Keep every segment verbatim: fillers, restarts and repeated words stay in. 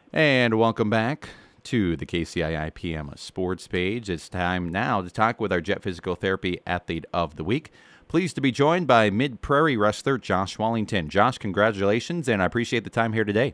And welcome back to the K C I I P M Sports Page. It's time now to talk with our Jet Physical Therapy Athlete of the Week. Pleased to be joined by Mid-Prairie wrestler Josh Wallington. Josh, congratulations, and I appreciate the time here today.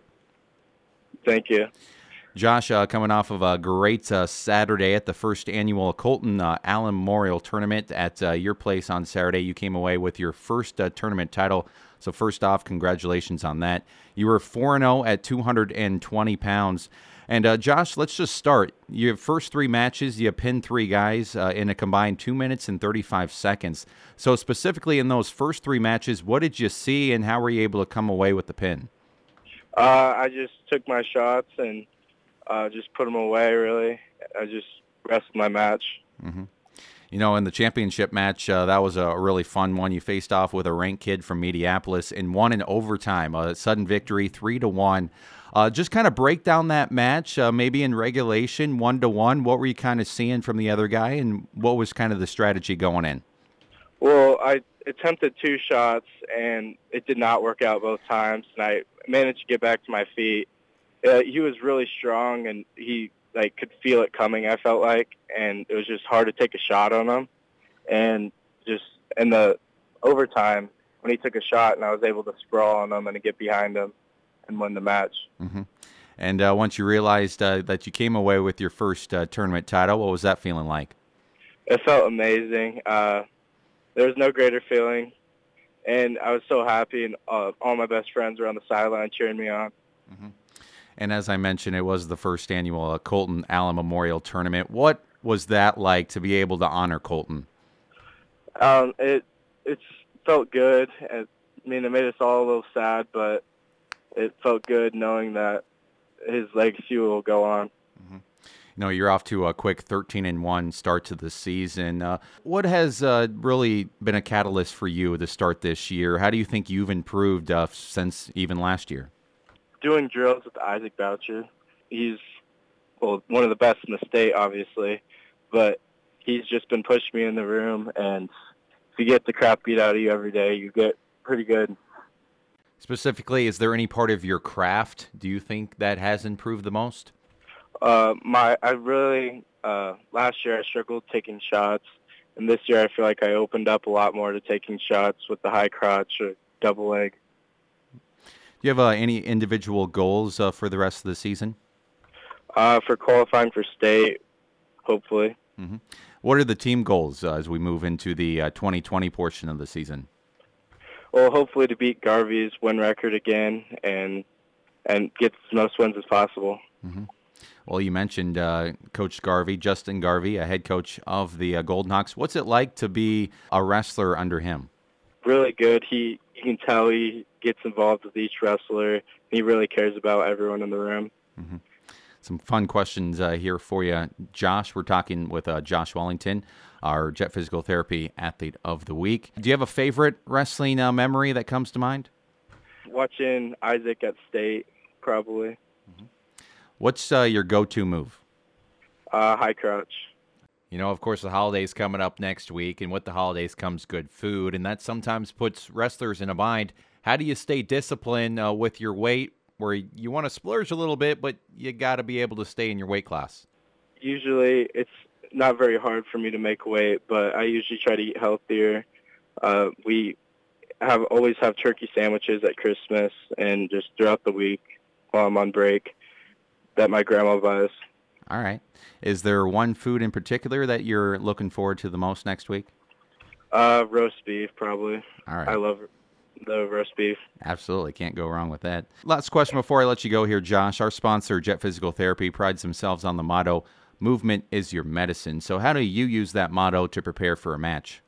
Thank you. Josh, uh, coming off of a great uh, Saturday at the first annual Colton uh, Allen Memorial Tournament at uh, your place on Saturday. You came away with your first uh, tournament title. So first off, congratulations on that. You were four and oh at two hundred twenty pounds. And uh, Josh, let's just start. Your first three matches, you pinned three guys uh, in a combined two minutes and thirty-five seconds. So specifically in those first three matches, what did you see and how were you able to come away with the pin? Uh, I just took my shots and uh, just put them away, really. I just rested my match. Mm-hmm. You know, in the championship match, uh, that was a really fun one. You faced off with a ranked kid from Mediapolis and won in overtime. A sudden victory, three to one. Uh, just kind of break down that match, uh, maybe in regulation, one to one. What were you kind of seeing from the other guy, and what was kind of the strategy going in? Well, I attempted two shots, and it did not work out both times, and I managed to get back to my feet. Uh, he was really strong, and he like could feel it coming, I felt like, and it was just hard to take a shot on him. And just in the overtime, when he took a shot and I was able to sprawl on him and to get behind him and win the match. Mm-hmm. And uh, once you realized uh, that you came away with your first uh, tournament title, what was that feeling like? It felt amazing. Uh, there was no greater feeling, and I was so happy, and uh, all my best friends were on the sideline cheering me on. Mm-hmm. And as I mentioned, it was the first annual uh, Colton Allen Memorial Tournament. What was that like to be able to honor Colton? Um, it it felt good. I mean, it made us all a little sad, but it felt good knowing that his legacy will go on. Mm-hmm. You know, you're off to a quick thirteen and one start to the season. Uh, what has uh, really been a catalyst for you to start this year? How do you think you've improved uh, since even last year? Doing drills with Isaac Boucher. He's, well, one of the best in the state, obviously, but he's just been pushing me in the room, and if you get the crap beat out of you every day, you get pretty good. Specifically, is there any part of your craft, do you think, that has improved the most? Uh, my, I really, uh, last year I struggled taking shots, and this year I feel like I opened up a lot more to taking shots with the high crotch or double leg. Do you have uh, any individual goals uh, for the rest of the season? Uh, for qualifying for state, hopefully. Mm-hmm. What are the team goals uh, as we move into the uh, twenty twenty portion of the season? Well, hopefully to beat Garvey's win record again and and get as most wins as possible. Mm-hmm. Well, you mentioned uh, Coach Garvey, Justin Garvey, a head coach of the uh, Golden Hawks. What's it like to be a wrestler under him? Really good. He you can tell he gets involved with each wrestler. He really cares about everyone in the room. Mm-hmm. Some fun questions uh, here for you, Josh. We're talking with uh, Josh Wallington, our Jet Physical Therapy Athlete of the Week. Do you have a favorite wrestling uh, memory that comes to mind? Watching Isaac at state, probably. Mm-hmm. What's uh, your go-to move? Uh, high crouch. You know, of course, the holidays coming up next week, and with the holidays comes good food, and that sometimes puts wrestlers in a bind. How do you stay disciplined uh, with your weight, where you want to splurge a little bit, but you got to be able to stay in your weight class? Usually, it's not very hard for me to make weight, but I usually try to eat healthier. Uh, we have always have turkey sandwiches at Christmas and just throughout the week while I'm on break that my grandma buys. All right. Is there one food in particular that you're looking forward to the most next week? Uh, roast beef, probably. All right. I love the roast beef. Absolutely. Can't go wrong with that. Last question before I let you go here, Josh. Our sponsor, Jet Physical Therapy, prides themselves on the motto, movement is your medicine. So how do you use that motto to prepare for a match?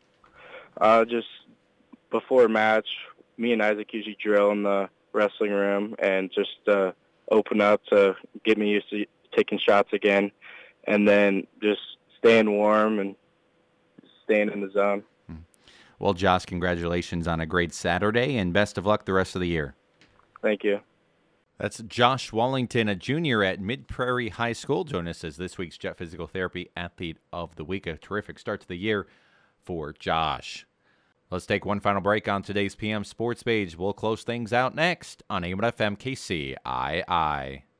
Uh, just before a match, me and Isaac usually drill in the wrestling room and just uh, open up to get me used to taking shots again, and then just staying warm and staying in the zone. Well, Josh, congratulations on a great Saturday, and best of luck the rest of the year. Thank you. That's Josh Wallington, a junior at Mid-Prairie High School. Join us as this week's Jet Physical Therapy Athlete of the Week. A terrific start to the year for Josh. Let's take one final break on today's P M Sports Page. We'll close things out next on A M F M K C I I.